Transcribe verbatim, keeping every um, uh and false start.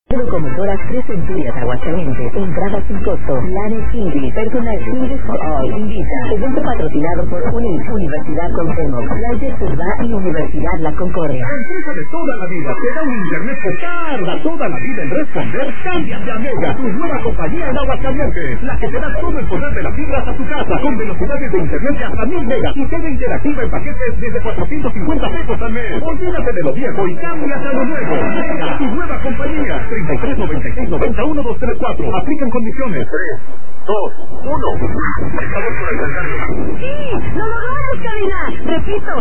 Locomotoras Tres Centurias Aguascalientes, entrada sin costo, planes English, personal English for All, invita, evento patrocinado por UNI, Universidad Cuauhtémoc, Flyers Surba y Universidad La Concordia. Empresa de toda la vida, te da un internet que tarda toda la vida en responder. Cámbiate a Mega, tu nueva compañía en Aguascalientes, la que te da todo el poder de las fibras a tu casa, con velocidades de internet de hasta mil megas y tele interactiva en paquetes desde cuatrocientos cincuenta pesos al mes. Olvídate de lo viejo y cámbiate a lo nuevo. Mega, tu nueva compañía. treinta y tres noventa y seis noventa uno dos tres cuatro. Aplican condiciones. tres, dos, uno. ¡Sí! ¡Lo logramos, cabina! Repito.